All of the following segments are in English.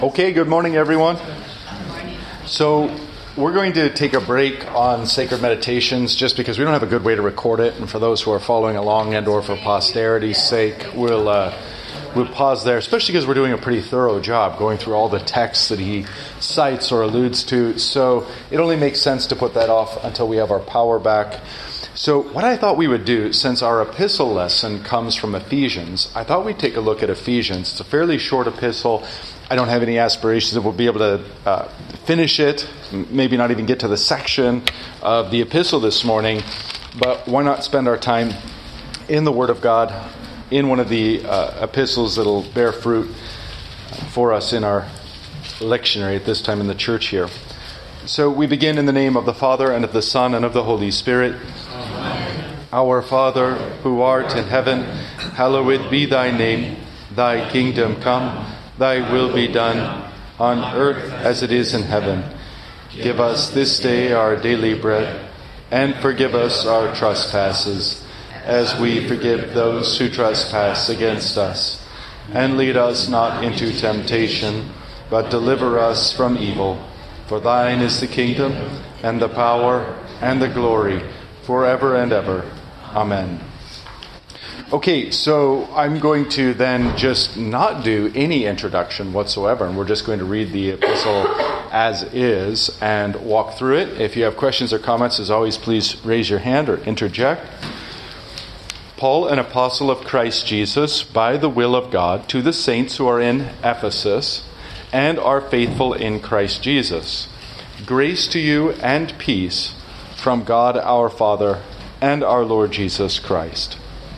Okay, good morning, everyone. So we're going to take a break on Sacred Meditations just because we don't have a good way to record it. And for those who are following along and or for posterity's sake, we'll pause there, especially because we're doing a pretty thorough job going through all the texts that he cites or alludes to. So it only makes sense to put that off until we have our power back. So what I thought we would do, since our epistle lesson comes from Ephesians, I thought we'd take a look at Ephesians. It's a fairly short epistle. I don't have any aspirations that we'll be able to finish it, maybe not even get to the section of the epistle this morning, but why not spend our time in the Word of God, in one of the epistles that'll bear fruit for us in our lectionary at this time in the church here. So we begin in the name of the Father, and of the Son, and of the Holy Spirit. Amen. Our Father, who art in heaven, hallowed be thy name. Thy kingdom come. Thy will be done, on earth as it is in heaven. Give us this day our daily bread, and forgive us our trespasses, as we forgive those who trespass against us. And lead us not into temptation, but deliver us from evil. For thine is the kingdom, and the power, and the glory, forever and ever. Amen. Okay, so I'm going to then just not do any introduction whatsoever, and we're just going to read the epistle as is and walk through it. If you have questions or comments, as always, please raise your hand or interject. Paul, an apostle of Christ Jesus, by the will of God, to the saints who are in Ephesus and are faithful in Christ Jesus. Grace to you and peace from God our Father and our Lord Jesus Christ.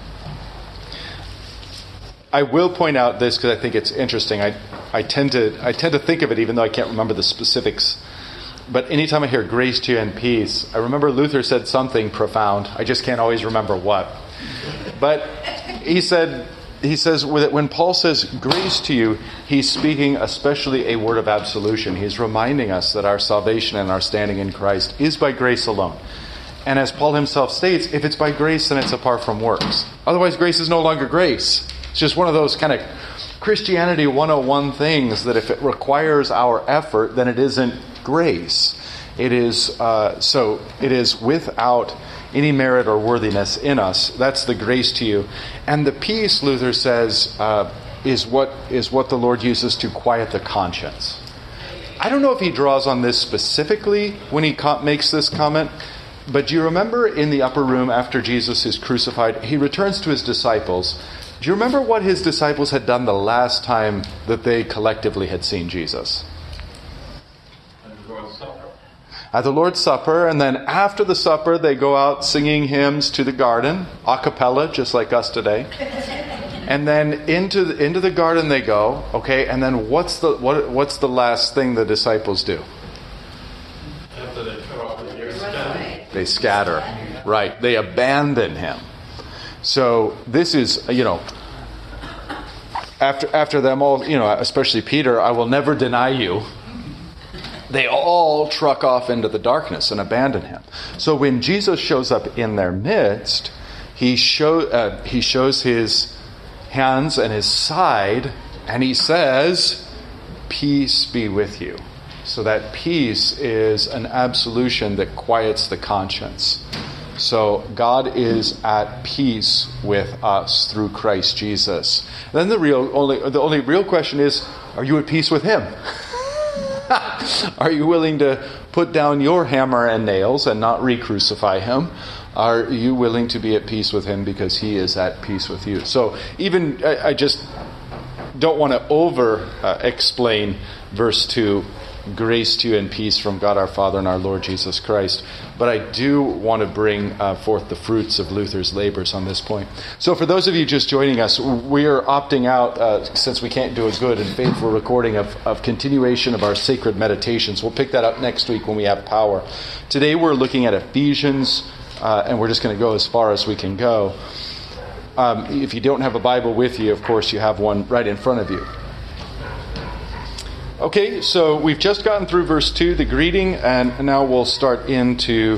I will point out this because I think it's interesting. I tend to think of it even though I can't remember the specifics. But anytime I hear grace to you and peace, I remember Luther said something profound. I just can't always remember what. But he says when Paul says grace to you, he's speaking especially a word of absolution. He's reminding us that our salvation and our standing in Christ is by grace alone. And as Paul himself states, if it's by grace, then it's apart from works. Otherwise, grace is no longer grace. It's just one of those kind of Christianity 101 things that if it requires our effort, then it isn't grace. It is it is without any merit or worthiness in us. That's the grace to you. And the peace, Luther says, is what the Lord uses to quiet the conscience. I don't know if he draws on this specifically when he makes this comment, but do you remember in the upper room after Jesus is crucified, he returns to his disciples. Do you remember what his disciples had done the last time that they collectively had seen Jesus? At the Lord's Supper, and then after the supper, they go out singing hymns to the garden, a cappella, just like us today. And then into the garden they go, okay, and then what's the last thing the disciples do? After they cut off the ear, they scatter. Right, they abandon him. So this is, after them all, especially Peter, I will never deny you. They all truck off into the darkness and abandon him. So when Jesus shows up in their midst, he shows his hands and his side, and he says, "Peace be with you." So that peace is an absolution that quiets the conscience. So God is at peace with us through Christ Jesus. Then the only real question is, are you at peace with him? Are you willing to put down your hammer and nails and not re-crucify him? Are you willing to be at peace with him because he is at peace with you? So even I just don't want to over-explain verse 2, grace to you and peace from God our Father and our Lord Jesus Christ. But I do want to bring forth the fruits of Luther's labors on this point. So for those of you just joining us, we are opting out, since we can't do a good and faithful recording of continuation of our sacred meditations. We'll pick that up next week when we have power. Today we're looking at Ephesians, and we're just going to go as far as we can go. If you don't have a Bible with you, of course you have one right in front of you. Okay, so we've just gotten through verse 2, the greeting, and now we'll start into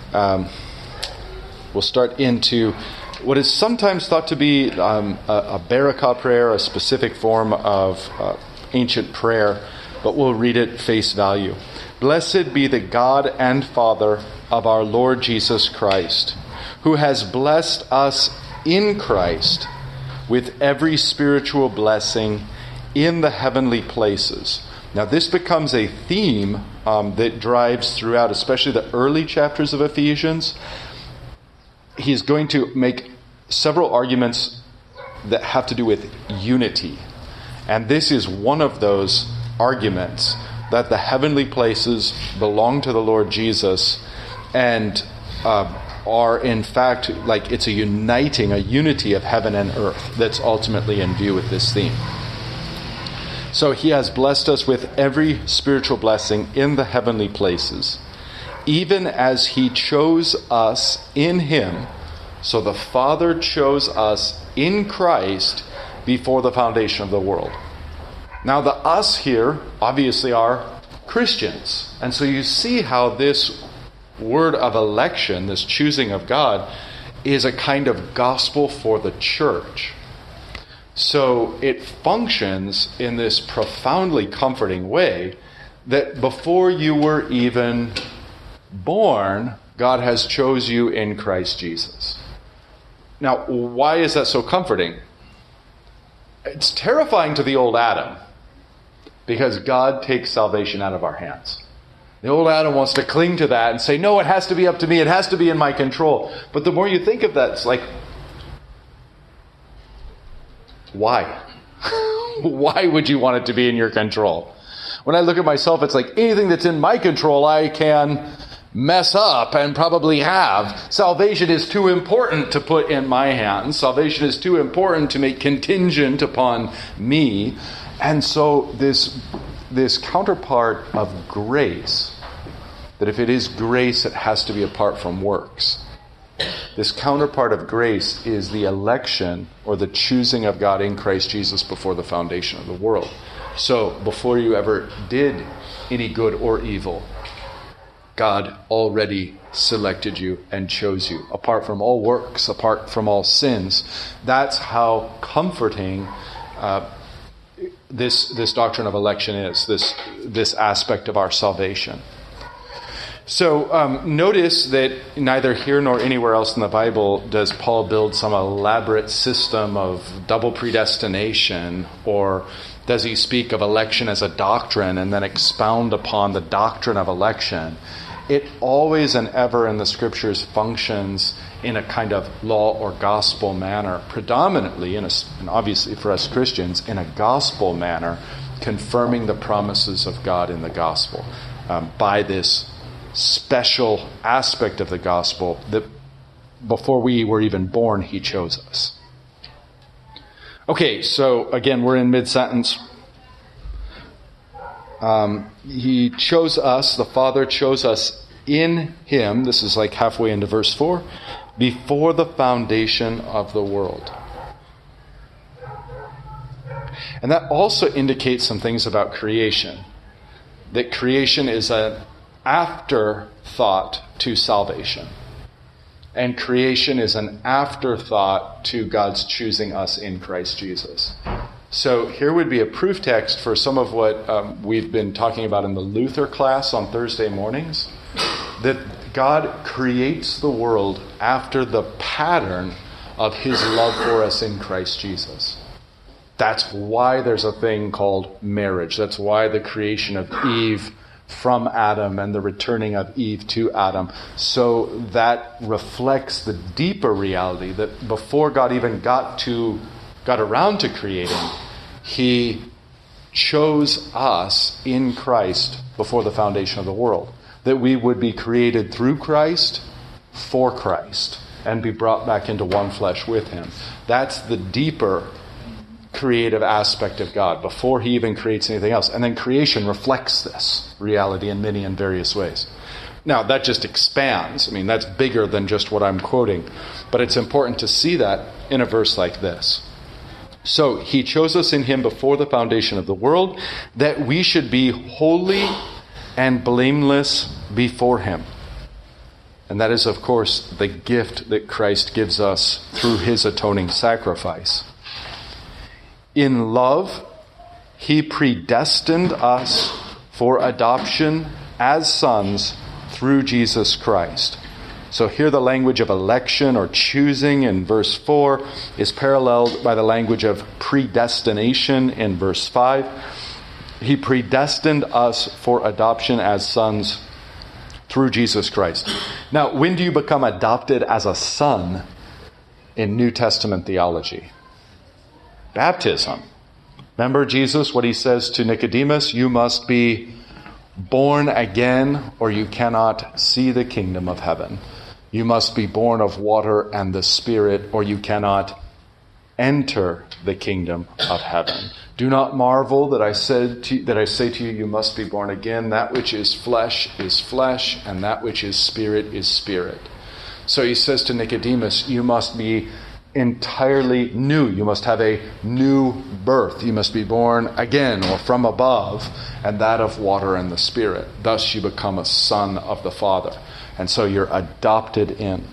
what is sometimes thought to be a Barakah prayer, a specific form of ancient prayer but we'll read it face value. Blessed be the God and Father of our Lord Jesus Christ, who has blessed us in Christ with every spiritual blessing in the heavenly places. Now this becomes a theme that drives throughout, especially the early chapters of Ephesians. He's going to make several arguments that have to do with unity. And this is one of those arguments, that the heavenly places belong to the Lord Jesus and are in fact, like, it's a unity of heaven and earth that's ultimately in view with this theme. So he has blessed us with every spiritual blessing in the heavenly places, even as he chose us in him. So the Father chose us in Christ before the foundation of the world. Now the us here obviously are Christians. And so you see how this word of election, this choosing of God, is a kind of gospel for the church. So it functions in this profoundly comforting way that before you were even born, God has chose you in Christ Jesus. Now, why is that so comforting? It's terrifying to the old Adam because God takes salvation out of our hands. The old Adam wants to cling to that and say, no, it has to be up to me. It has to be in my control. But the more you think of that, it's like, why? Why would you want it to be in your control? When I look at myself, it's like anything that's in my control, I can mess up and probably have. Salvation is too important to put in my hands. Salvation is too important to make contingent upon me. And so this counterpart of grace, that if it is grace, it has to be apart from works. This counterpart of grace is the election or the choosing of God in Christ Jesus before the foundation of the world. So before you ever did any good or evil, God already selected you and chose you, apart from all works, apart from all sins. That's how comforting this doctrine of election is, this aspect of our salvation. So notice that neither here nor anywhere else in the Bible does Paul build some elaborate system of double predestination, or does he speak of election as a doctrine and then expound upon the doctrine of election. It always and ever in the Scriptures functions in a kind of law or gospel manner, predominantly, and obviously for us Christians, in a gospel manner, confirming the promises of God in the gospel by this special aspect of the gospel that before we were even born, he chose us. Okay, so again, we're in mid-sentence. He chose us, the Father chose us in him, this is like halfway into verse 4, before the foundation of the world. And that also indicates some things about creation. That creation is an afterthought to salvation. And creation is an afterthought to God's choosing us in Christ Jesus. So here would be a proof text for some of what we've been talking about in the Luther class on Thursday mornings. That God creates the world after the pattern of his love for us in Christ Jesus. That's why there's a thing called marriage. That's why the creation of Eve from Adam and the returning of Eve to Adam. So that reflects the deeper reality that before God even got around to creating, he chose us in Christ before the foundation of the world. That we would be created through Christ, for Christ, and be brought back into one flesh with him. That's the deeper creative aspect of God before he even creates anything else. And then creation reflects this reality in many and various ways. Now, that just expands. I mean, that's bigger than just what I'm quoting. But it's important to see that in a verse like this. So, he chose us in him before the foundation of the world, that we should be holy and blameless before him. And that is, of course, the gift that Christ gives us through his atoning sacrifice. In love, He predestined us for adoption as sons through Jesus Christ. So here the language of election or choosing in verse 4 is paralleled by the language of predestination in verse 5. He predestined us for adoption as sons through Jesus Christ. Now, when do you become adopted as a son in New Testament theology? Baptism. Remember Jesus, what he says to Nicodemus? You must be born again or you cannot see the kingdom of heaven. You must be born of water and the Spirit, or you cannot enter the kingdom of heaven. Do not marvel that I say to you, you must be born again. That which is flesh, and that which is spirit. So he says to Nicodemus, you must be entirely new. You must have a new birth. You must be born again or from above, and that of water and the Spirit. Thus you become a son of the Father. And so you're adopted in.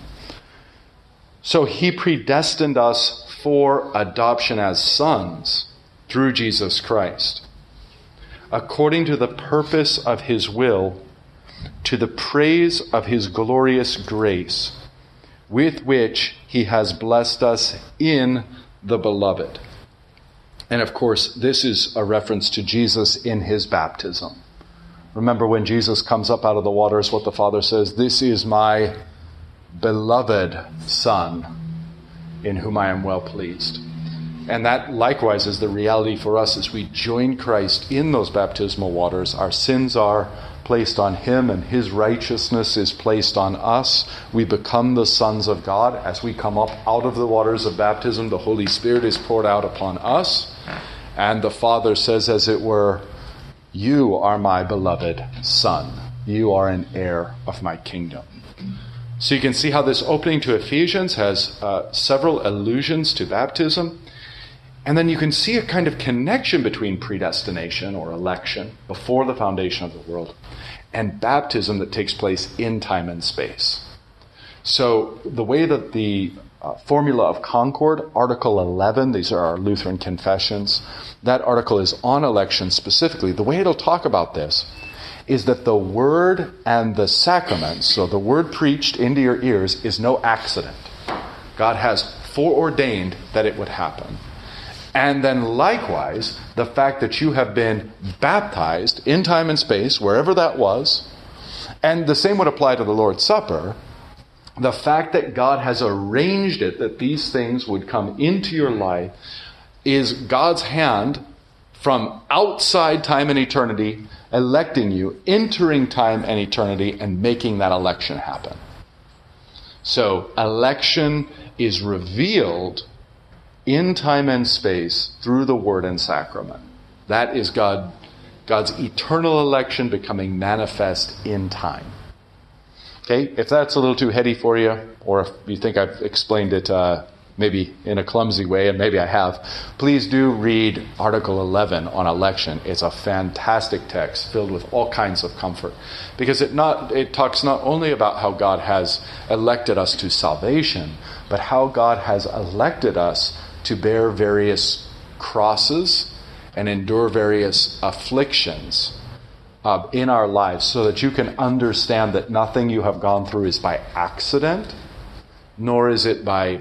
So he predestined us for adoption as sons through Jesus Christ, according to the purpose of his will, to the praise of his glorious grace, with which he has blessed us in the beloved. And of course, this is a reference to Jesus in his baptism. Remember when Jesus comes up out of the waters, what the Father says, this is my beloved Son, in whom I am well pleased. And that likewise is the reality for us as we join Christ in those baptismal waters. Our sins are placed on him and his righteousness is placed on us. We become the sons of God. As we come up out of the waters of baptism, the Holy Spirit is poured out upon us. And the Father says, as it were, you are my beloved Son. You are an heir of my kingdom. So you can see how this opening to Ephesians has several allusions to baptism. And then you can see a kind of connection between predestination or election before the foundation of the world and baptism that takes place in time and space. So the way that the Formula of Concord, Article 11, these are our Lutheran confessions, that article is on election specifically. The way it'll talk about this is that the word and the sacraments, so the word preached into your ears, is no accident. God has foreordained that it would happen. And then likewise, the fact that you have been baptized in time and space, wherever that was, and the same would apply to the Lord's Supper, the fact that God has arranged it, that these things would come into your life, is God's hand from outside time and eternity, electing you, entering time and eternity, and making that election happen. So, election is revealed in time and space through the Word and Sacrament. That is God's eternal election becoming manifest in time. Okay, if that's a little too heady for you, or if you think I've explained it maybe in a clumsy way, and maybe I have, please do read Article 11 on election. It's a fantastic text filled with all kinds of comfort, because it talks not only about how God has elected us to salvation, but how God has elected us to bear various crosses and endure various afflictions in our lives, so that you can understand that nothing you have gone through is by accident, nor is it by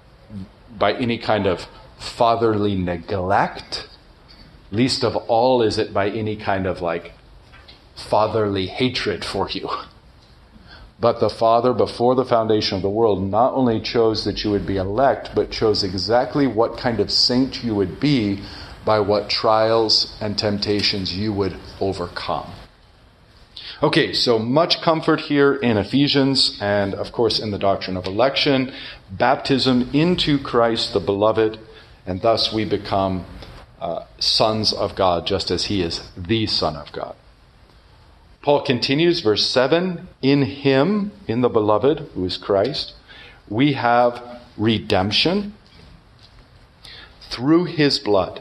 any kind of fatherly neglect. Least of all is it by any kind of fatherly hatred for you. But the Father, before the foundation of the world, not only chose that you would be elect, but chose exactly what kind of saint you would be by what trials and temptations you would overcome. Okay, so much comfort here in Ephesians, and of course in the doctrine of election, baptism into Christ the beloved, and thus we become sons of God, just as he is the Son of God. Paul continues, verse 7, in him, in the beloved, who is Christ, we have redemption through his blood.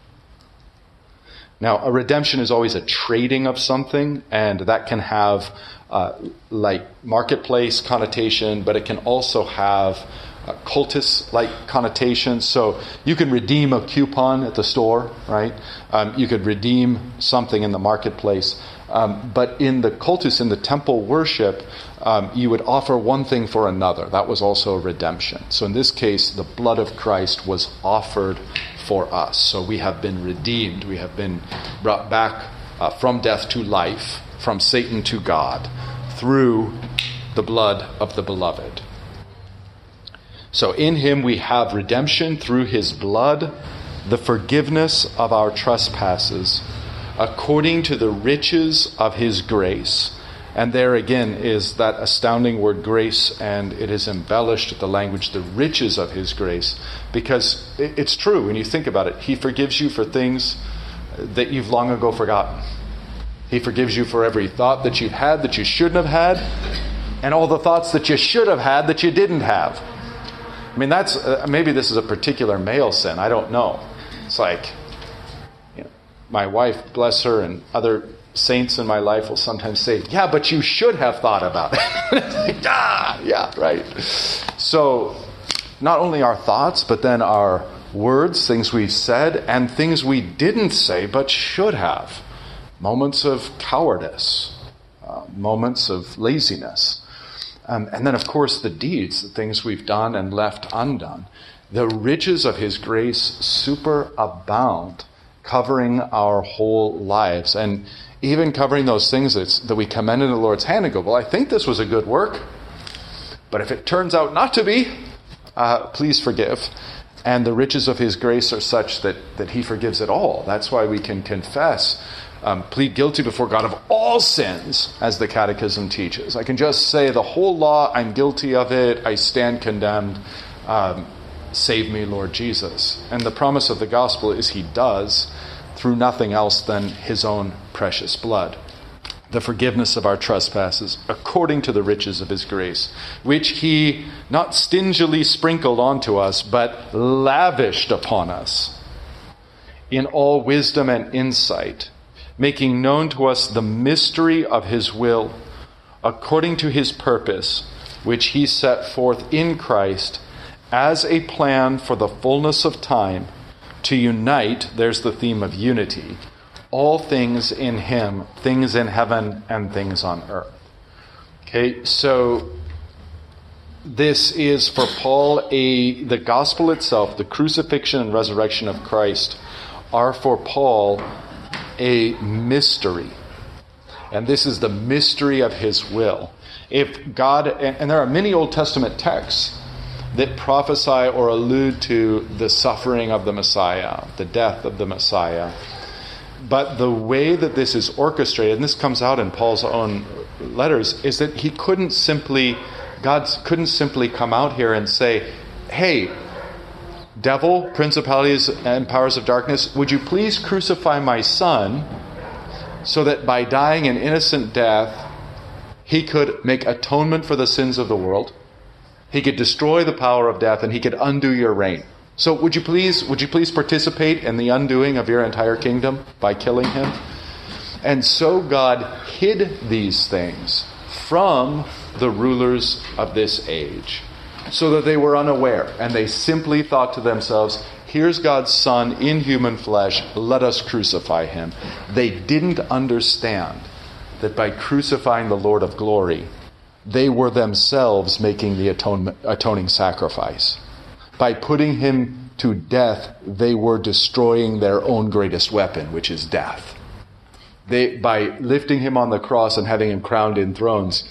Now, a redemption is always a trading of something, and that can have marketplace connotation, but it can also have cultist-like connotations. So you can redeem a coupon at the store, right? You could redeem something in the marketplace. But in the cultus, in the temple worship, you would offer one thing for another. That was also a redemption. So in this case, the blood of Christ was offered for us. So we have been redeemed. We have been brought back from death to life, from Satan to God, through the blood of the beloved. So in him we have redemption through his blood, the forgiveness of our trespasses, according to the riches of his grace. And there again is that astounding word grace, and it is embellished with the language, the riches of his grace, because it's true when you think about it. He forgives you for things that you've long ago forgotten. He forgives you for every thought that you've had that you shouldn't have had, and all the thoughts that you should have had that you didn't have. I mean, that's maybe this is a particular male sin. I don't know. It's like, my wife, bless her, and other saints in my life will sometimes say, yeah, but you should have thought about it. Yeah, right. So not only our thoughts, but then our words, things we said, and things we didn't say but should have. Moments of cowardice, moments of laziness. And then, of course, the deeds, the things we've done and left undone. The riches of his grace superabound, covering our whole lives, and even covering those things that we commend in the Lord's hand and go, well, I think this was a good work, but if it turns out not to be, please forgive. And the riches of his grace are such that he forgives it all. That's why we can confess, plead guilty before God of all sins, as the Catechism teaches. I can just say the whole law, I'm guilty of it, I stand condemned. Save me, Lord Jesus. And the promise of the gospel is he does, through nothing else than his own precious blood. The forgiveness of our trespasses, according to the riches of his grace, which he not stingily sprinkled onto us, but lavished upon us in all wisdom and insight, making known to us the mystery of his will, according to his purpose, which he set forth in Christ as a plan for the fullness of time, to unite, there's the theme of unity, all things in him, things in heaven and things on earth. Okay, so this is for Paul the gospel itself, the crucifixion and resurrection of Christ are for Paul a mystery. And this is the mystery of his will. If God, and there are many Old Testament texts that prophesy or allude to the suffering of the Messiah, the death of the Messiah. But the way that this is orchestrated, and this comes out in Paul's own letters, is that God couldn't simply come out here and say, hey, devil, principalities and powers of darkness, would you please crucify my son so that by dying an innocent death, he could make atonement for the sins of the world? He could destroy the power of death, and he could undo your reign. So would you please participate in the undoing of your entire kingdom by killing him? And so God hid these things from the rulers of this age, so that they were unaware, and they simply thought to themselves, here's God's Son in human flesh, let us crucify him. They didn't understand that by crucifying the Lord of glory, they were themselves making the atoning sacrifice. By putting him to death, they were destroying their own greatest weapon, which is death. By lifting him on the cross and having him crowned in thorns,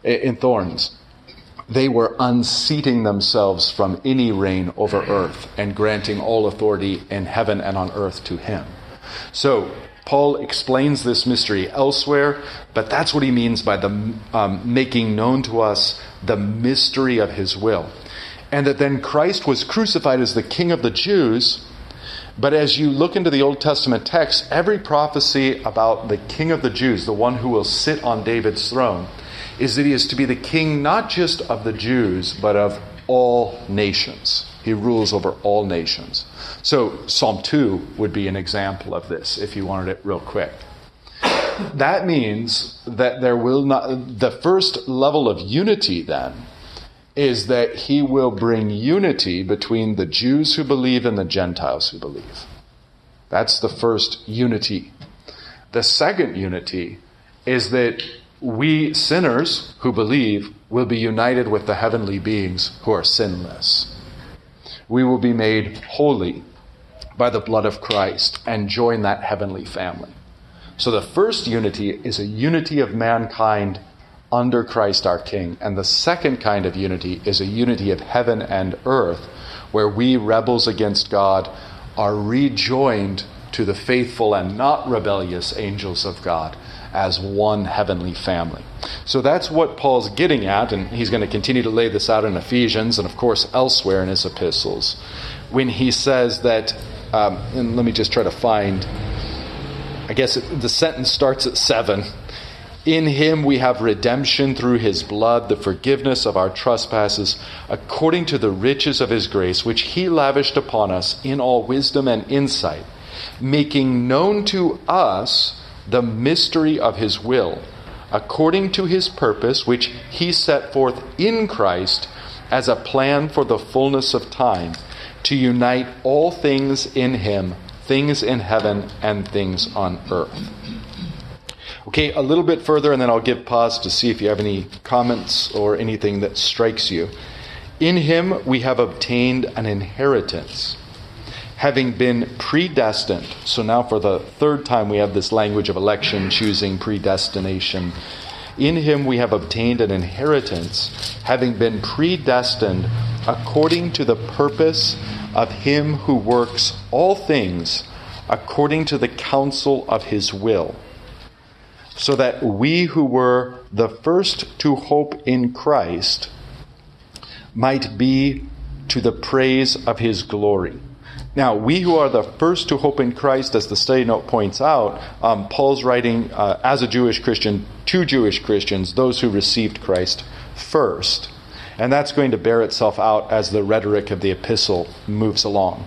they were unseating themselves from any reign over earth and granting all authority in heaven and on earth to him. So Paul explains this mystery elsewhere, but that's what he means by the making known to us the mystery of his will. And that then Christ was crucified as the King of the Jews, but as you look into the Old Testament text, every prophecy about the King of the Jews, the one who will sit on David's throne, is that he is to be the king not just of the Jews, but of all nations. He rules over all nations. So Psalm 2 would be an example of this, if you wanted it real quick. That means that there will not, the first level of unity then is that he will bring unity between the Jews who believe and the Gentiles who believe. That's the first unity. The second unity is that we sinners who believe will be united with the heavenly beings who are sinless. We will be made holy by the blood of Christ and join that heavenly family. So the first unity is a unity of mankind under Christ our King. And the second kind of unity is a unity of heaven and earth, where we, rebels against God, are rejoined to the faithful and not rebellious angels of God as one heavenly family. So that's what Paul's getting at, and he's going to continue to lay this out in Ephesians and, of course, elsewhere in his epistles, when he says that, and let me just try to find, I guess the sentence starts at 7. In him we have redemption through his blood, the forgiveness of our trespasses, according to the riches of his grace, which he lavished upon us in all wisdom and insight, making known to us the mystery of his will, according to his purpose, which he set forth in Christ as a plan for the fullness of time, to unite all things in him, things in heaven and things on earth. Okay, a little bit further, and then I'll give pause to see if you have any comments or anything that strikes you. In him we have obtained an inheritance, having been predestined. So now for the third time we have this language of election, choosing, predestination. In him we have obtained an inheritance, having been predestined according to the purpose of him who works all things according to the counsel of his will, so that we who were the first to hope in Christ might be to the praise of his glory. Now, we who are the first to hope in Christ, as the study note points out, Paul's writing as a Jewish Christian to Jewish Christians, those who received Christ first. And that's going to bear itself out as the rhetoric of the epistle moves along.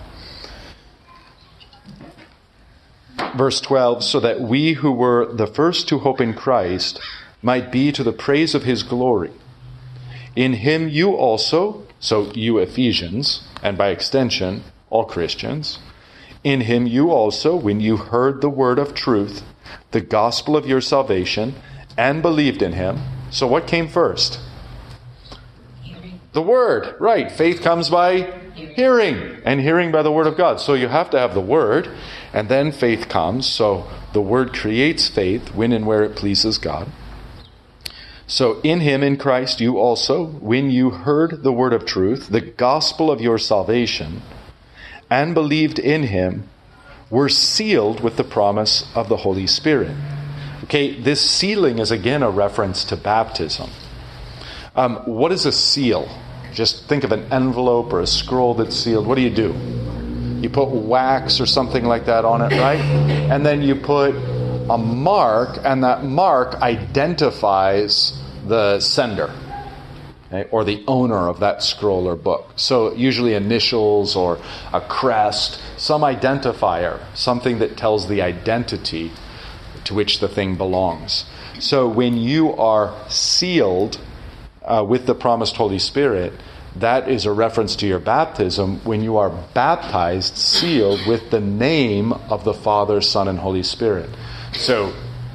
Verse 12, so that we who were the first to hope in Christ might be to the praise of his glory. In him you also, so you Ephesians, and by extension, all Christians, in him you also, when you heard the word of truth, the gospel of your salvation, and believed in him. So what came first? Hearing. The word, right. Faith comes by hearing, and hearing by the word of God. So you have to have the word, and then faith comes. So the word creates faith when and where it pleases God. So in him, in Christ, you also, when you heard the word of truth, the gospel of your salvation, and believed in him, were sealed with the promise of the Holy Spirit. Okay, this sealing is again a reference to baptism. What is a seal? Just think of an envelope or a scroll that's sealed. What do? You put wax or something like that on it, right? And then you put a mark, and that mark identifies the sender, okay, or the owner of that scroll or book. So usually initials or a crest, some identifier, something that tells the identity to which the thing belongs. So when you are sealed with the promised Holy Spirit, that is a reference to your baptism when you are baptized, sealed with the name of the Father, Son, and Holy Spirit. So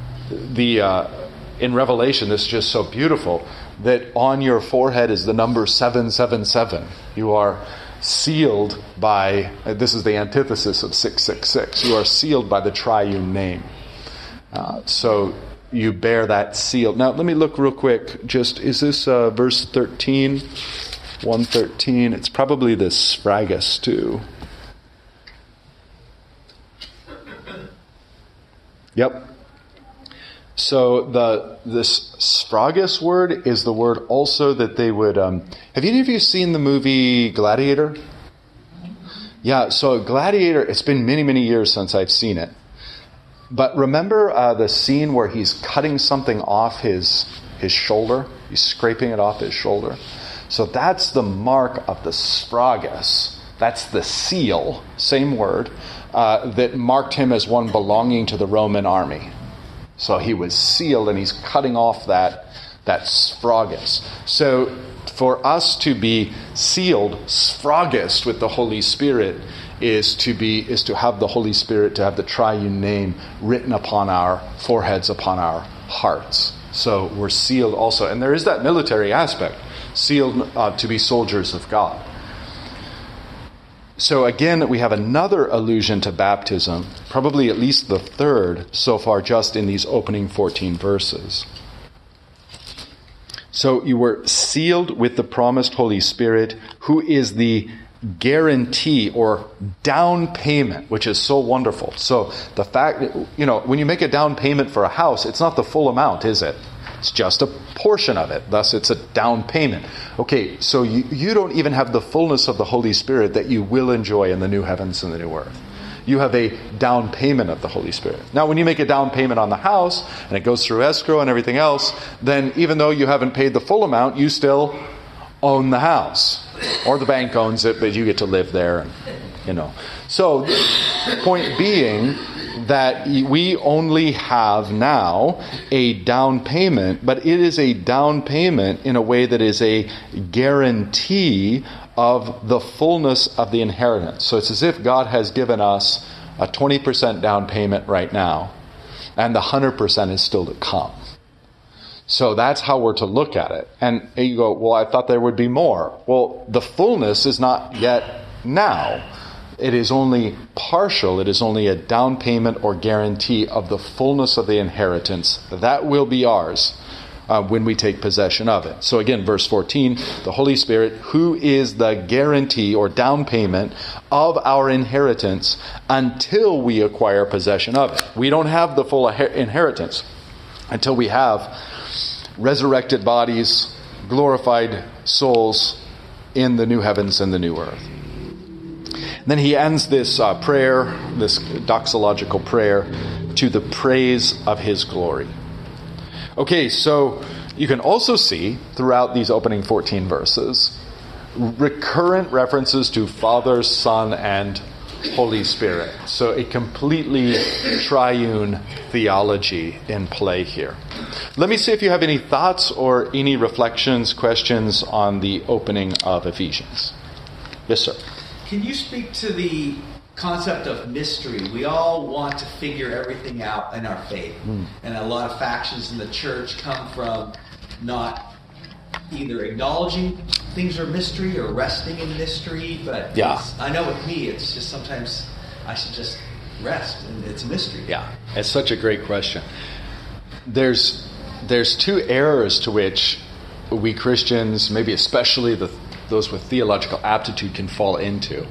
in Revelation, this is just so beautiful that on your forehead is the number 777. You are sealed by, this is the antithesis of 666. You are sealed by the triune name. So you bear that seal. Now, let me look real quick. Just, is this verse 13? 113. It's probably the Sphragis too. Yep. So this Sphragis word is the word also that they would... have any of you seen the movie Gladiator? Yeah, so Gladiator, it's been many, many years since I've seen it. But remember the scene where he's cutting something off his shoulder? He's scraping it off his shoulder. So that's the mark of the Sphragis. That's the seal, same word, that marked him as one belonging to the Roman army. So he was sealed, and he's cutting off that that sphragus. So for us to be sealed, sphragus, with the Holy Spirit is to have the Holy Spirit, to have the triune name written upon our foreheads, upon our hearts. So we're sealed also. And there is that military aspect, sealed to be soldiers of God. So again, we have another allusion to baptism, probably at least the third so far, just in these opening 14 verses. So you were sealed with the promised Holy Spirit, who is the guarantee or down payment, which is so wonderful. So the fact that, when you make a down payment for a house, it's not the full amount, is it? It's just a portion of it. Thus, it's a down payment. Okay, so you don't even have the fullness of the Holy Spirit that you will enjoy in the new heavens and the new earth. You have a down payment of the Holy Spirit. Now, when you make a down payment on the house, and it goes through escrow and everything else, then even though you haven't paid the full amount, you still own the house. Or the bank owns it, but you get to live there. So, the point being that we only have now a down payment, but it is a down payment in a way that is a guarantee of the fullness of the inheritance. So it's as if God has given us a 20% down payment right now, and the 100% is still to come. So that's how we're to look at it. And you go, well, I thought there would be more. Well, the fullness is not yet now. It is only partial. It is only a down payment or guarantee of the fullness of the inheritance. That will be ours when we take possession of it. So again, verse 14, the Holy Spirit, who is the guarantee or down payment of our inheritance until we acquire possession of it. We don't have the full inheritance until we have resurrected bodies, glorified souls in the new heavens and the new earth. Then he ends this prayer, this doxological prayer, to the praise of his glory. Okay, so you can also see throughout these opening 14 verses recurrent references to Father, Son, and Holy Spirit. So a completely triune theology in play here. Let me see if you have any thoughts or any reflections, questions on the opening of Ephesians. Yes, sir. Can you speak to the concept of mystery? We all want to figure everything out in our faith. And a lot of factions in the church come from not either acknowledging things are mystery or resting in mystery. But I know with me, it's just sometimes I should just rest, and it's a mystery. Yeah, it's such a great question. There's two errors to which we Christians, maybe especially those with theological aptitude, can fall into.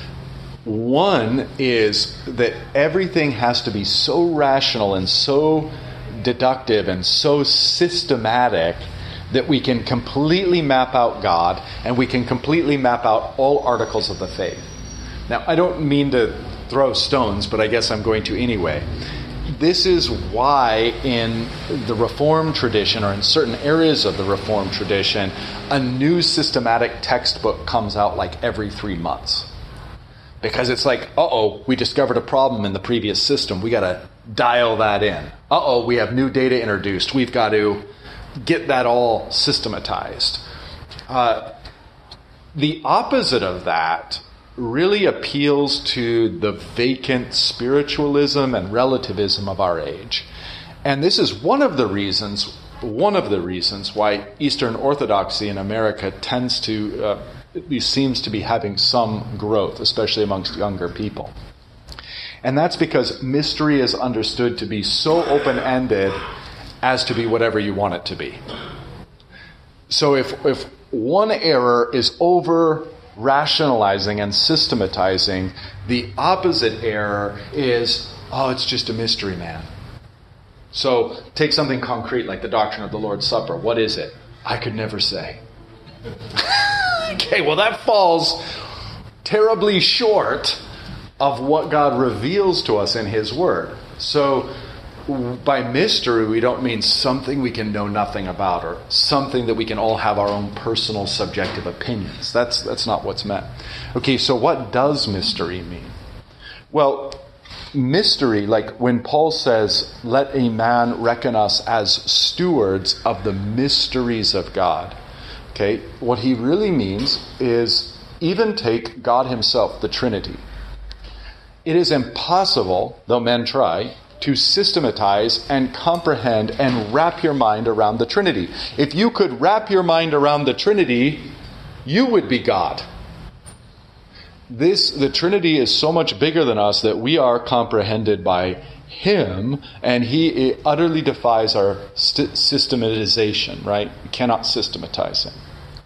One is that everything has to be so rational and so deductive and so systematic that we can completely map out God and we can completely map out all articles of the faith. Now, I don't mean to throw stones, but I guess I'm going to anyway. This is why in the Reformed tradition, or in certain areas of the Reformed tradition, a new systematic textbook comes out like every 3 months. Because it's like, we discovered a problem in the previous system. We got to dial that in. We have new data introduced. We've got to get that all systematized. The opposite of that really appeals to the vacant spiritualism and relativism of our age. And this is one of the reasons why Eastern Orthodoxy in America tends to, at least seems to be having some growth, especially amongst younger people. And that's because mystery is understood to be so open-ended as to be whatever you want it to be. So if one error is over-rationalizing and systematizing, the opposite error is, it's just a mystery, man. So take something concrete like the doctrine of the Lord's Supper. What is it? I could never say. Okay, well that falls terribly short of what God reveals to us in His Word. So by mystery, we don't mean something we can know nothing about or something that we can all have our own personal subjective opinions. That's not what's meant. Okay, so what does mystery mean? Well, mystery, like when Paul says, let a man reckon us as stewards of the mysteries of God. Okay, what he really means is, even take God himself, the Trinity. It is impossible, though men try, to systematize and comprehend and wrap your mind around the Trinity. If you could wrap your mind around the Trinity, you would be God. The Trinity is so much bigger than us that we are comprehended by him, and he utterly defies our systematization, right? We cannot systematize him.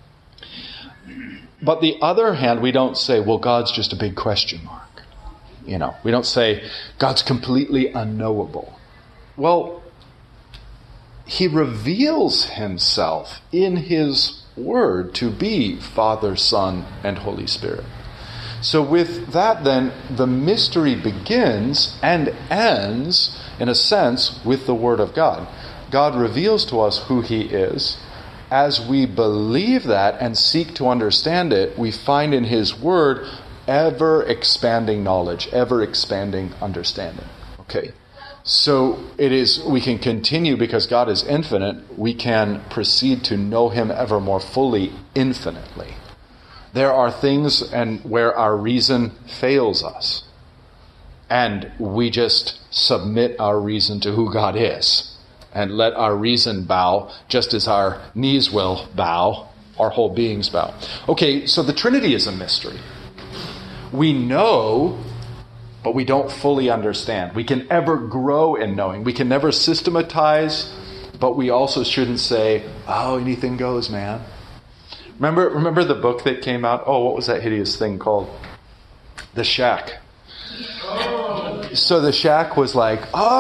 But the other hand, we don't say, well, God's just a big question mark. We don't say God's completely unknowable. Well, he reveals himself in his word to be Father, Son, and Holy Spirit. So with that, then, the mystery begins and ends, in a sense, with the Word of God. God reveals to us who he is. As we believe that and seek to understand it, we find in his Word ever-expanding knowledge, ever-expanding understanding. Okay, so we can continue, because God is infinite, we can proceed to know him ever more fully, infinitely. There are things where our reason fails us, and we just submit our reason to who God is, and let our reason bow, just as our knees will bow, our whole beings bow. Okay, so the Trinity is a mystery. We know, but we don't fully understand. We can ever grow in knowing. We can never systematize, but we also shouldn't say, oh, anything goes, man. Remember the book that came out? Oh, what was that hideous thing called? The Shack. So the Shack was like,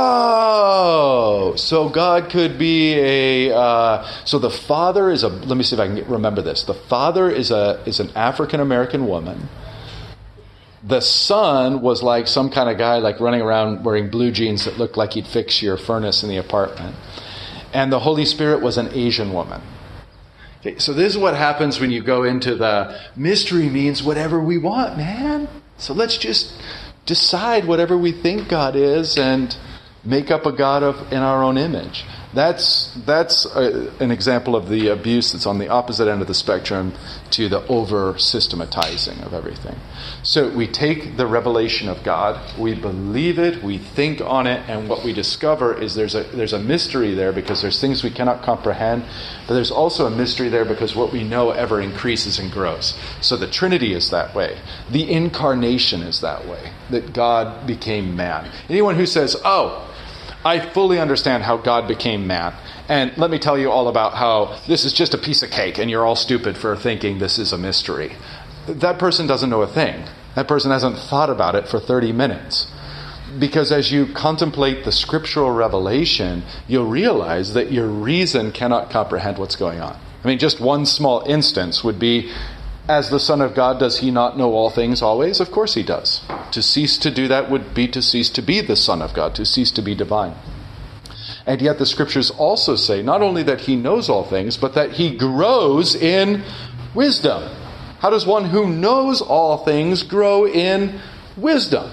so God could be so the father is let me see if I can remember this. The father is an African-American woman. The son was like some kind of guy like running around wearing blue jeans that looked like he'd fix your furnace in the apartment. And the Holy Spirit was an Asian woman. Okay, so this is what happens when you go into the mystery means whatever we want, man. So let's just decide whatever we think God is and make up a God in our own image. That's an example of the abuse that's on the opposite end of the spectrum to the over-systematizing of everything. So we take the revelation of God, we believe it, we think on it, and what we discover is there's a mystery there, because there's things we cannot comprehend, but there's also a mystery there because what we know ever increases and grows. So the Trinity is that way. The incarnation is that way, that God became man. Anyone who says, I fully understand how God became man, and let me tell you all about how this is just a piece of cake and you're all stupid for thinking this is a mystery. That person doesn't know a thing. That person hasn't thought about it for 30 minutes. Because as you contemplate the scriptural revelation, you'll realize that your reason cannot comprehend what's going on. I mean, just one small instance would be, as the Son of God, does he not know all things always? Of course he does. To cease to do that would be to cease to be the Son of God, to cease to be divine. And yet the scriptures also say not only that he knows all things, but that he grows in wisdom. How does one who knows all things grow in wisdom?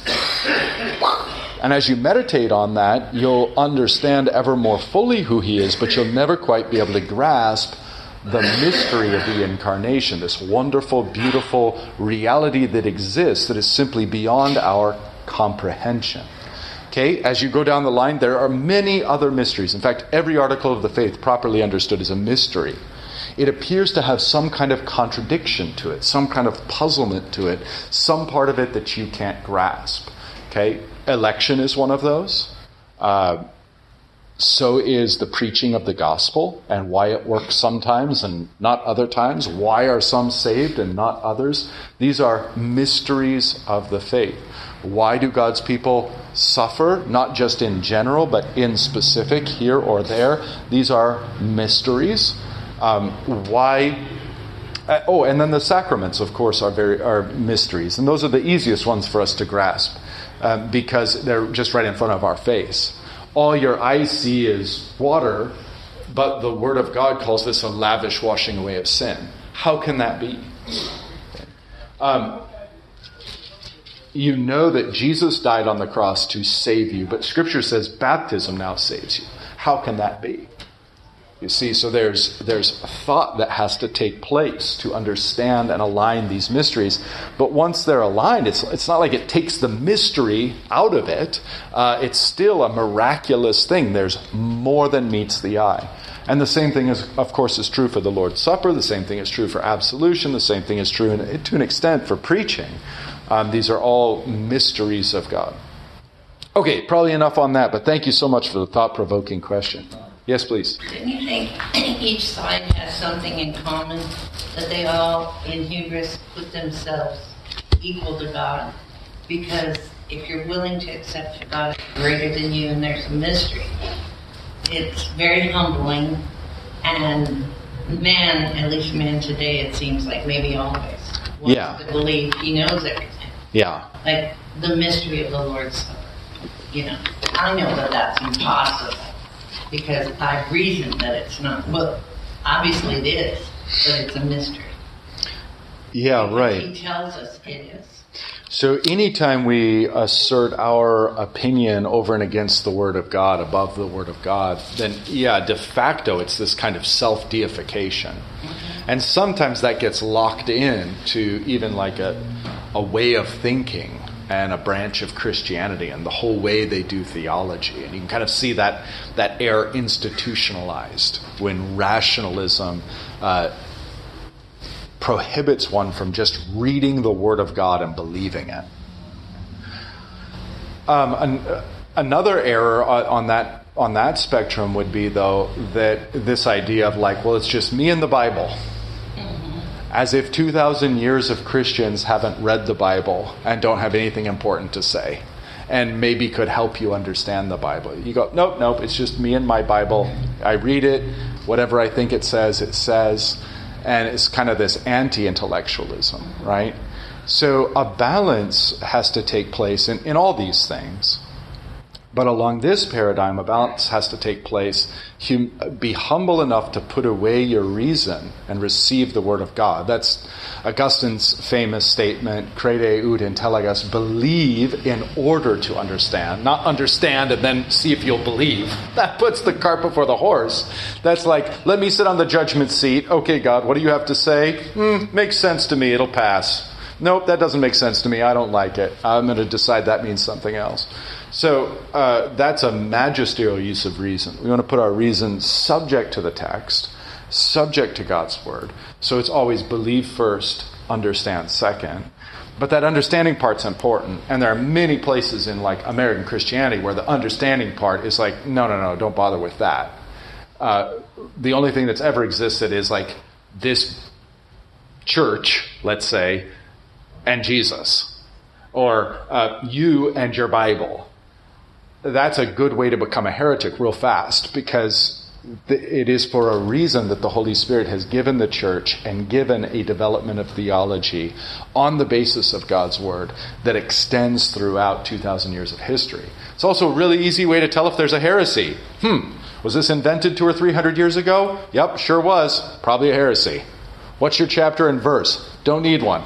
And as you meditate on that, you'll understand ever more fully who he is, but you'll never quite be able to grasp the mystery of the incarnation, this wonderful, beautiful reality that exists that is simply beyond our comprehension. Okay, as you go down the line, there are many other mysteries. In fact, every article of the faith properly understood is a mystery. It appears to have some kind of contradiction to it, some kind of puzzlement to it, some part of it that you can't grasp. Okay, election is one of those. So is the preaching of the gospel and why it works sometimes and not other times. Why are some saved and not others? These are mysteries of the faith. Why do God's people suffer? Not just in general, but in specific, here or there. These are mysteries. Why? And then the sacraments, of course, are mysteries. And those are the easiest ones for us to grasp because they're just right in front of our face. All your eyes see is water, but the Word of God calls this a lavish washing away of sin. How can that be? you know that Jesus died on the cross to save you, but Scripture says baptism now saves you. How can that be? You see, so there's a thought that has to take place to understand and align these mysteries. But once they're aligned, it's not like it takes the mystery out of it. It's still a miraculous thing. There's more than meets the eye. And the same thing, of course, is true for the Lord's Supper. The same thing is true for absolution. The same thing is true, to an extent, for preaching. These are all mysteries of God. Okay, probably enough on that, but thank you so much for the thought-provoking question. Yes, please. Don't you think each side has something in common, that they all, in hubris, put themselves equal to God? Because if you're willing to accept that God is greater than you and there's a mystery, it's very humbling, and man, at least man today, it seems like maybe always, wants to believe he knows everything. Yeah. Like the mystery of the Lord's Supper. I know that that's impossible because I've reasoned that it's not. Well, obviously it is, but it's a mystery. Yeah, right. He tells us it is. So anytime we assert our opinion over and against the Word of God, above the Word of God, then, de facto, it's this kind of self-deification. Mm-hmm. And sometimes that gets locked in to even like a way of thinking and a branch of Christianity and the whole way they do theology. And you can kind of see that error institutionalized when rationalism prohibits one from just reading the Word of God and believing it. Another error on that spectrum would be, though, that this idea of like, well, it's just me and the Bible. As if 2,000 years of Christians haven't read the Bible and don't have anything important to say and maybe could help you understand the Bible. You go, nope, it's just me and my Bible. I read it, whatever I think it says, and it's kind of this anti-intellectualism, right? So a balance has to take place in all these things. But along this paradigm, a balance has to take place. Be humble enough to put away your reason and receive the Word of God. That's Augustine's famous statement, crede ut intelligas, believe in order to understand. Not understand and then see if you'll believe. That puts the cart before the horse. That's like, let me sit on the judgment seat. Okay, God, what do you have to say? Makes sense to me, it'll pass. Nope, that doesn't make sense to me, I don't like it. I'm going to decide that means something else. So that's a magisterial use of reason. We want to put our reason subject to the text, subject to God's Word. So it's always believe first, understand second. But that understanding part's important. And there are many places in like American Christianity where the understanding part is like, no, don't bother with that. The only thing that's ever existed is like this church, let's say, and Jesus. Or you and your Bible. That's a good way to become a heretic real fast, because it is for a reason that the Holy Spirit has given the church and given a development of theology on the basis of God's Word that extends throughout 2,000 years of history. It's also a really easy way to tell if there's a heresy. Was this invented 200 or 300 years ago? Yep, sure was. Probably a heresy. What's your chapter and verse? Don't need one.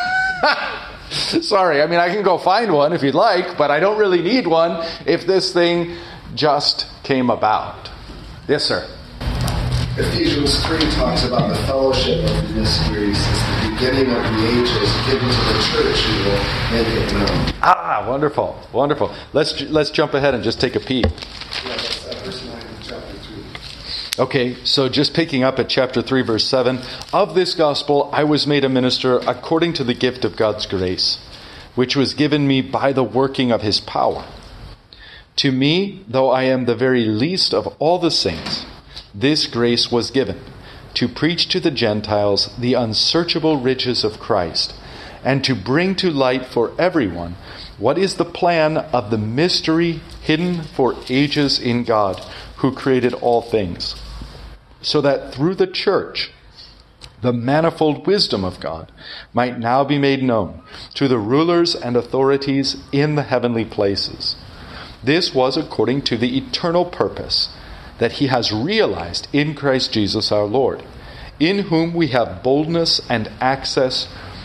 Sorry, I mean, I can go find one if you'd like, but I don't really need one if this thing just came about. Yes, sir. Ephesians 3 talks about the fellowship of the mysteries since the beginning of the ages given to the church who will make it known. Wonderful. Let's jump ahead and just take a peek. Yeah, that's verse 9 of chapter 3. Okay, so just picking up at chapter 3, verse 7. Of this gospel I was made a minister according to the gift of God's grace, which was given me by the working of his power. To me, though I am the very least of all the saints, this grace was given, to preach to the Gentiles the unsearchable riches of Christ, and to bring to light for everyone what is the plan of the mystery hidden for ages in God, who created all things, so that through the church the manifold wisdom of God might now be made known to the rulers and authorities in the heavenly places. This was according to the eternal purpose that he has realized in Christ Jesus our Lord, in whom we have boldness and access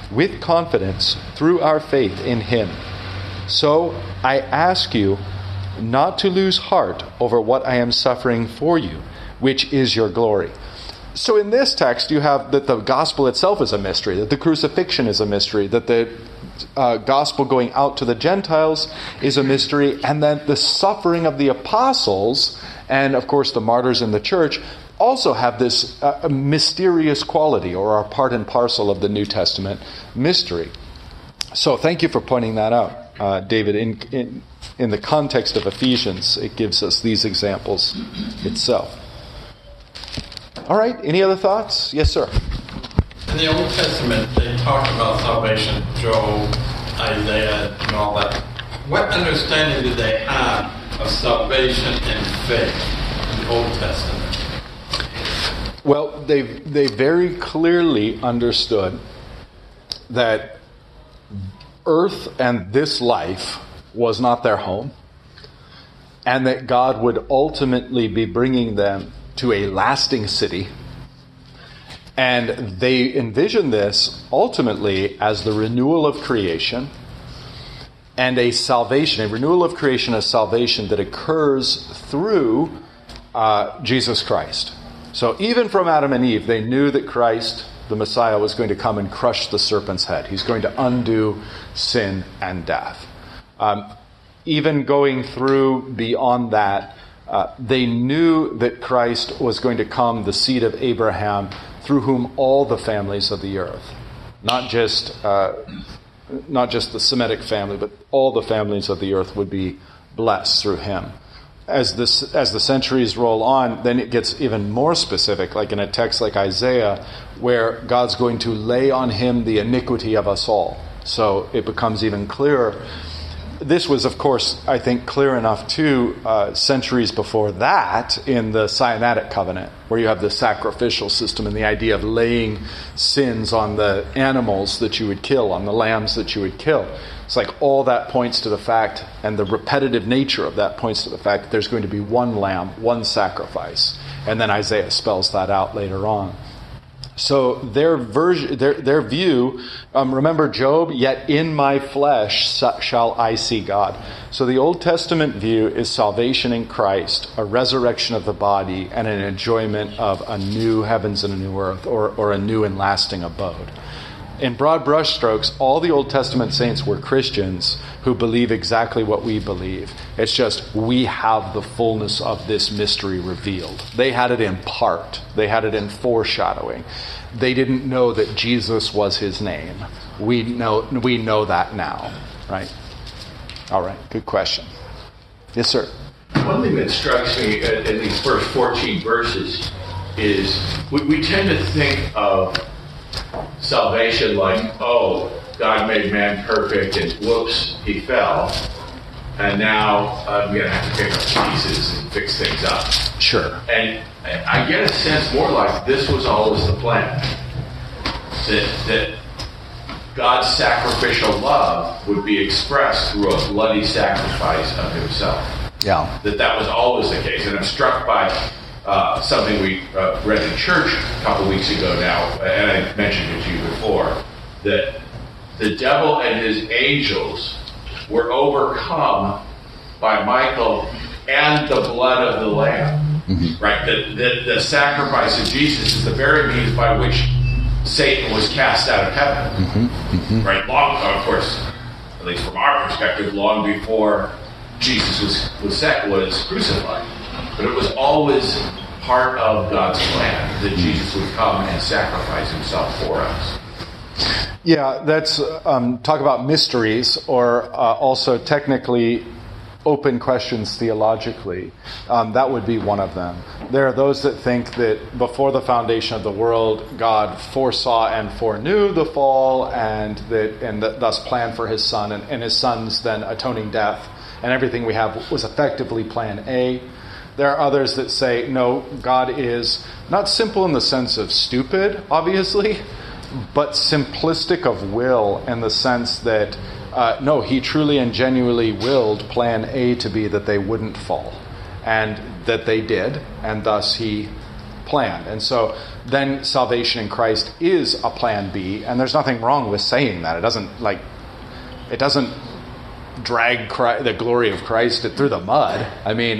with confidence through our faith in him. So I ask you not to lose heart over what I am suffering for you, which is your glory. So in this text, you have that the gospel itself is a mystery, that the crucifixion is a mystery, that the gospel going out to the Gentiles is a mystery, and that the suffering of the apostles, and of course the martyrs in the church, also have this mysterious quality, or are part and parcel of the New Testament mystery. So thank you for pointing that out, David. In the context of Ephesians, it gives us these examples itself. All right, any other thoughts? Yes, sir. In the Old Testament, they talk about salvation, Job, Isaiah, and all that. What understanding did they have of salvation and faith in the Old Testament? Well, they very clearly understood that earth and this life was not their home, and that God would ultimately be bringing them to a lasting city. And they envision this ultimately as the renewal of creation and a salvation, a renewal of creation, a salvation that occurs through Jesus Christ. So even from Adam and Eve, they knew that Christ, the Messiah, was going to come and crush the serpent's head. He's going to undo sin and death. Even going through beyond that, they knew that Christ was going to come, the seed of Abraham, through whom all the families of the earth, not just the Semitic family, but all the families of the earth would be blessed through him. As the centuries roll on, then it gets even more specific, like in a text like Isaiah, where God's going to lay on him the iniquity of us all. So it becomes even clearer. This was, of course, I think, clear enough too, centuries before that in the Sinaitic covenant, where you have the sacrificial system and the idea of laying sins on the animals that you would kill, on the lambs that you would kill. It's like all that points to the fact, and the repetitive nature of that points to the fact that there's going to be one lamb, one sacrifice. And then Isaiah spells that out later on. So their view, remember Job, yet in my flesh shall I see God. So the Old Testament view is salvation in Christ, a resurrection of the body, and an enjoyment of a new heavens and a new earth, or a new and lasting abode. In broad brushstrokes, all the Old Testament saints were Christians who believe exactly what we believe. It's just we have the fullness of this mystery revealed. They had it in part. They had it in foreshadowing. They didn't know that Jesus was his name. We know that now, right? All right, good question. Yes, sir. One thing that strikes me in these first 14 verses is we tend to think of salvation like, oh, God made man perfect and whoops, he fell. And now I'm going to have to pick up pieces and fix things up. Sure. And I get a sense more like this was always the plan. That God's sacrificial love would be expressed through a bloody sacrifice of himself. Yeah. That was always the case. And I'm struck by something we read in church a couple weeks ago now, and I mentioned it to you before, that the devil and his angels were overcome by Michael and the blood of the Lamb. Mm-hmm. Right? The sacrifice of Jesus is the very means by which Satan was cast out of heaven. Mm-hmm. Mm-hmm. Right? Long, of course, at least from our perspective, long before Jesus was crucified. But it was always part of God's plan that Jesus would come and sacrifice himself for us. Yeah, that's talk about mysteries, or also technically open questions theologically. That would be one of them. There are those that think that before the foundation of the world, God foresaw and foreknew the fall, and thus planned for his son, and his son's then atoning death, and everything we have was effectively plan A. There are others that say, no, God is not simple in the sense of stupid, obviously, but simplistic of will in the sense that, no, he truly and genuinely willed plan A to be that they wouldn't fall, and that they did, and thus he planned. And so then salvation in Christ is a plan B, and there's nothing wrong with saying that. It doesn't drag the glory of Christ through the mud. I mean,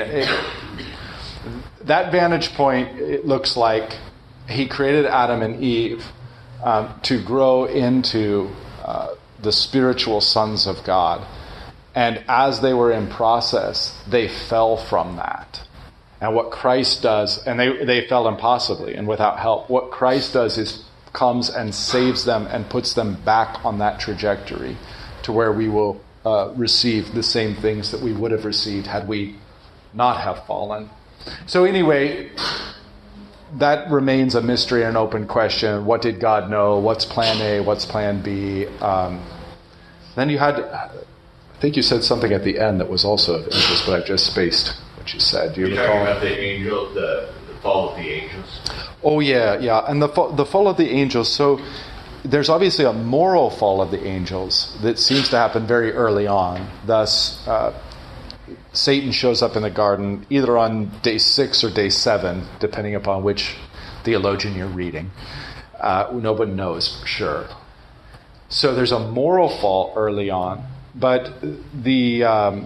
that vantage point, it looks like he created Adam and Eve to grow into the spiritual sons of God. And as they were in process, they fell from that. And what Christ does, and they fell impossibly and without help. What Christ does is comes and saves them and puts them back on that trajectory to where we will receive the same things that we would have received had we not have fallen. So anyway, that remains a mystery and an open question. What did God know? What's plan A? What's plan B? Then you had, I think you said something at the end that was also of interest, but I've just spaced what you said. Do you recall? Talking about the angel, the fall of the angels. Oh yeah, and the fall of the angels. So there's obviously a moral fall of the angels that seems to happen very early on. Thus, Satan shows up in the garden either on day 6 or day 7, depending upon which theologian you're reading. Nobody knows for sure. So there's a moral fall early on, but the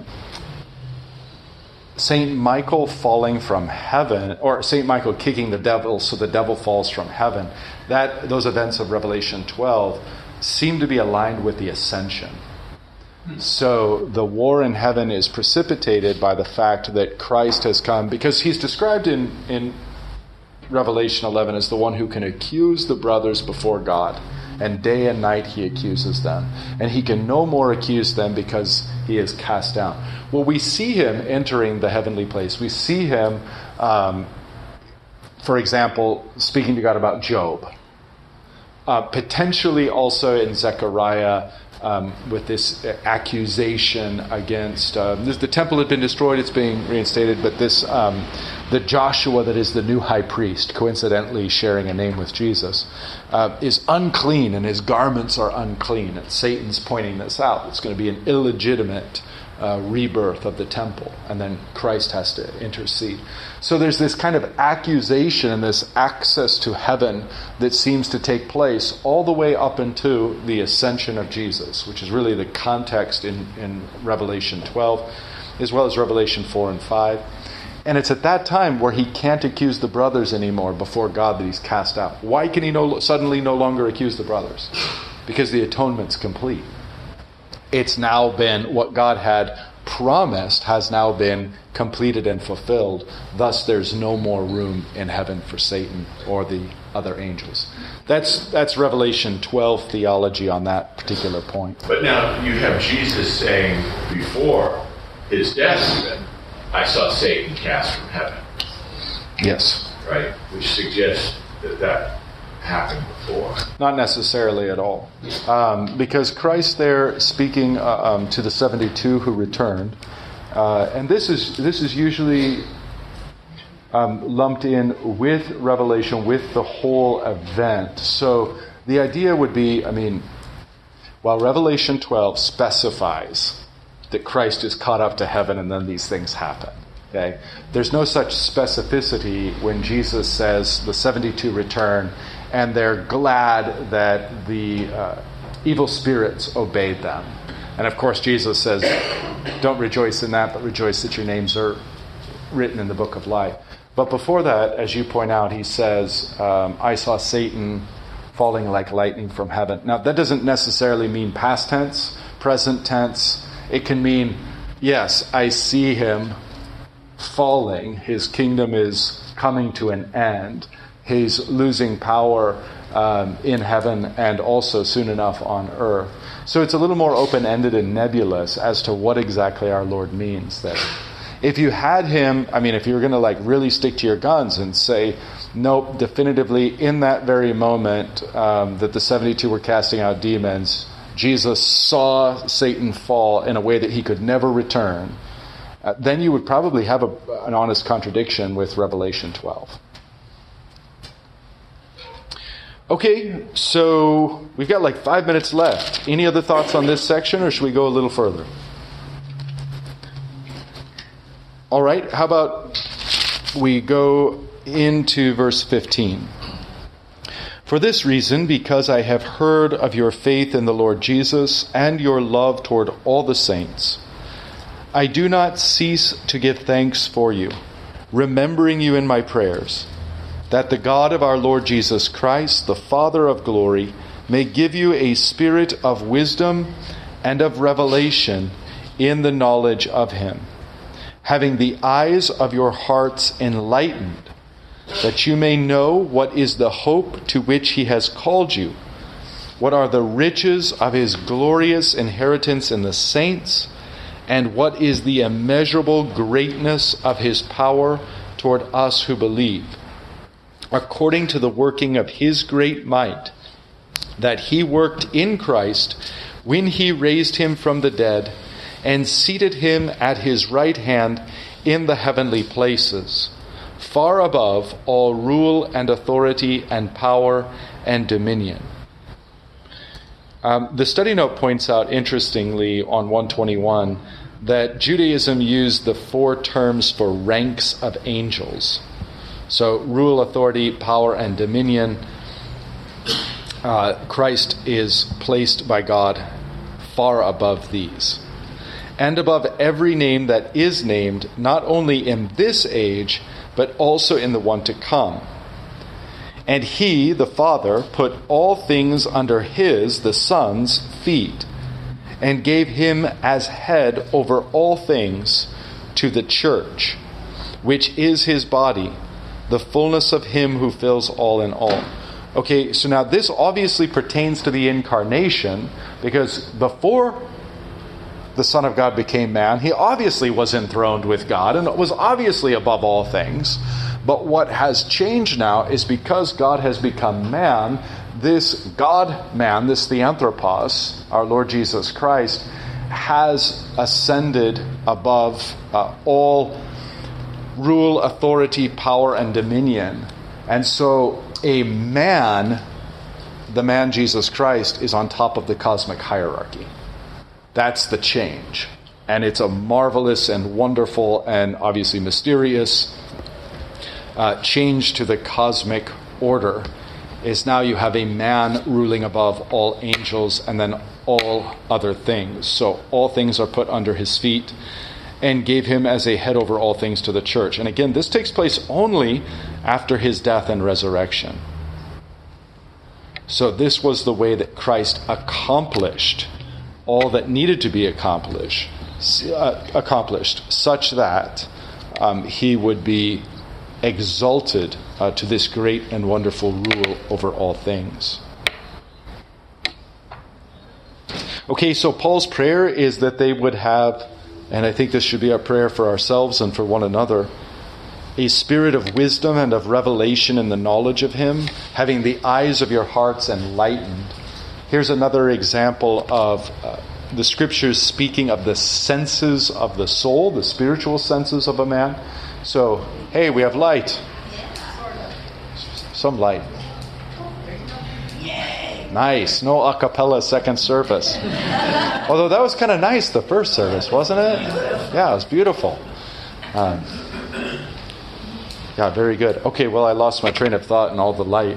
Saint Michael falling from heaven, or Saint Michael kicking the devil so the devil falls from heaven, those events of Revelation 12 seem to be aligned with the ascension. So the war in heaven is precipitated by the fact that Christ has come, because he's described in Revelation 11 as the one who can accuse the brothers before God, and day and night he accuses them, and he can no more accuse them because he is cast down. Well, we see him entering the heavenly place. We see him, for example, speaking to God about Job. Potentially also in Zechariah, with this accusation against the temple had been destroyed, it's being reinstated, but this the Joshua that is the new high priest, coincidentally sharing a name with Jesus, is unclean, and his garments are unclean, and Satan's pointing this out. It's going to be an illegitimate rebirth of the temple, and then Christ has to intercede. So there's this kind of accusation and this access to heaven that seems to take place all the way up into the ascension of Jesus, which is really the context in Revelation 12, as well as Revelation 4 and 5. And it's at that time where he can't accuse the brothers anymore before God that he's cast out. Why can he suddenly no longer accuse the brothers? Because the atonement's complete. It's now been, what God had promised has now been completed and fulfilled. Thus, there's no more room in heaven for Satan or the other angels. That's Revelation 12 theology on that particular point. But now you have Jesus saying before his death even, I saw Satan cast from heaven. Yes. Right? Which suggests that happened before. Not necessarily at all. Because Christ there speaking to the 72 who returned, and this is usually lumped in with Revelation, with the whole event. So the idea would be, while Revelation 12 specifies that Christ is caught up to heaven and then these things happen, okay? There's no such specificity when Jesus says the 72 return and they're glad that the evil spirits obeyed them. And of course Jesus says, don't rejoice in that, but rejoice that your names are written in the book of life. But before that, as you point out, he says, I saw Satan falling like lightning from heaven. Now that doesn't necessarily mean past tense, present tense. It can mean, yes, I see him falling. His kingdom is coming to an end. He's losing power in heaven and also soon enough on earth. So it's a little more open-ended and nebulous as to what exactly our Lord means there. If you had him, if you were going to really stick to your guns and say, nope, definitively in that very moment that the 72 were casting out demons, Jesus saw Satan fall in a way that he could never return, then you would probably have an honest contradiction with Revelation 12. Okay, so we've got 5 minutes left. Any other thoughts on this section, or should we go a little further? All right, how about we go into verse 15. For this reason, because I have heard of your faith in the Lord Jesus and your love toward all the saints, I do not cease to give thanks for you, remembering you in my prayers, that the God of our Lord Jesus Christ, the Father of glory, may give you a spirit of wisdom and of revelation in the knowledge of him, having the eyes of your hearts enlightened, that you may know what is the hope to which he has called you, what are the riches of his glorious inheritance in the saints, and what is the immeasurable greatness of his power toward us who believe, according to the working of his great might, that he worked in Christ when he raised him from the dead and seated him at his right hand in the heavenly places, far above all rule and authority and power and dominion. The study note points out, interestingly, on 121, that Judaism used the 4 terms for ranks of angels. So rule, authority, power, and dominion. Christ is placed by God far above these, and above every name that is named, not only in this age, but also in the one to come. And he, the Father, put all things under his, the Son's, feet, and gave him as head over all things to the church, which is his body, the fullness of him who fills all in all. Okay, so now this obviously pertains to the incarnation, because before the Son of God became man, he obviously was enthroned with God and was obviously above all things. But what has changed now is because God has become man, this God-man, this Theanthropos, our Lord Jesus Christ, has ascended above all rule, authority, power, and dominion. And so a man, the man Jesus Christ, is on top of the cosmic hierarchy. That's the change. And it's a marvelous and wonderful and obviously mysterious change to the cosmic order. Is now you have a man ruling above all angels and then all other things. So all things are put under his feet, and gave him as a head over all things to the church. And again, this takes place only after his death and resurrection. So this was the way that Christ accomplished all that needed to be accomplished, such that he would be exalted to this great and wonderful rule over all things. Okay, so Paul's prayer is that they would have, and I think this should be our prayer for ourselves and for one another, a spirit of wisdom and of revelation in the knowledge of him, having the eyes of your hearts enlightened. Here's another example of the scriptures speaking of the senses of the soul, the spiritual senses of a man. So, hey, we have light. Some light. Nice. No a cappella second service. Although that was kind of nice, the first service, wasn't it? Yeah, it was beautiful. Yeah, very good. Okay, well, I lost my train of thought and all the light.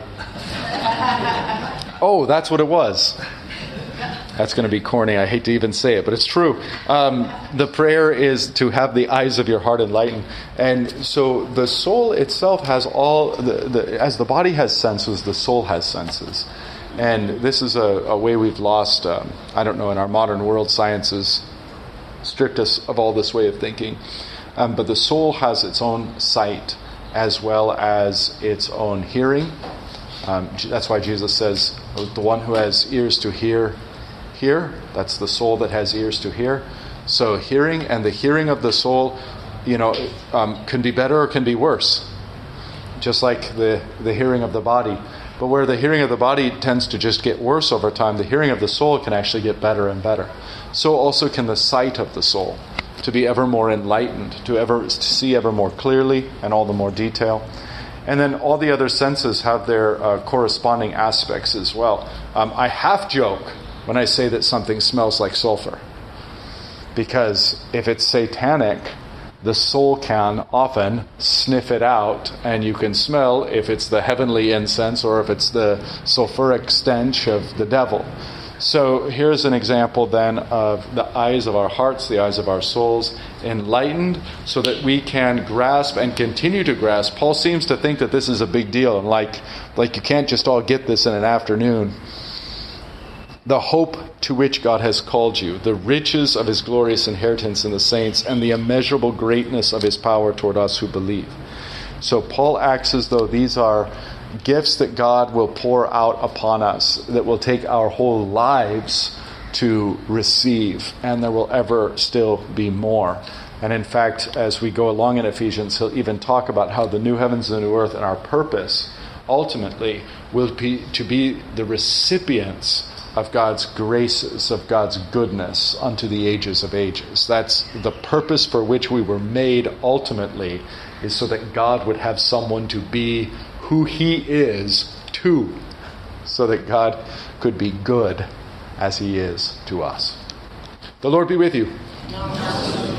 Oh, that's what it was. That's going to be corny. I hate to even say it, but it's true. The prayer is to have the eyes of your heart enlightened. And so the soul itself has all, as the body has senses, the soul has senses. And this is a way we've lost, I don't know, in our modern world, science is strictest of all this way of thinking. But the soul has its own sight as well as its own hearing. That's why Jesus says, the one who has ears to hear, hear. That's the soul that has ears to hear. So hearing, and the hearing of the soul, can be better or can be worse. Just like the hearing of the body. But where the hearing of the body tends to just get worse over time, the hearing of the soul can actually get better and better. So also can the sight of the soul, to be ever more enlightened, to see ever more clearly and all the more detail. And then all the other senses have their corresponding aspects as well. I half joke when I say that something smells like sulfur, because if it's satanic, the soul can often sniff it out, and you can smell if it's the heavenly incense or if it's the sulfuric stench of the devil. So here's an example then of the eyes of our hearts, the eyes of our souls, enlightened so that we can grasp and continue to grasp. Paul seems to think that this is a big deal, and like you can't just all get this in an afternoon. The hope to which God has called you, the riches of his glorious inheritance in the saints, and the immeasurable greatness of his power toward us who believe. So Paul acts as though these are gifts that God will pour out upon us, that will take our whole lives to receive, and there will ever still be more. And in fact, as we go along in Ephesians, he'll even talk about how the new heavens and the new earth and our purpose ultimately will be to be the recipients of God's graces, of God's goodness unto the ages of ages. That's the purpose for which we were made ultimately, is so that God would have someone to be who he is to, so that God could be good as he is to us. The Lord be with you. No.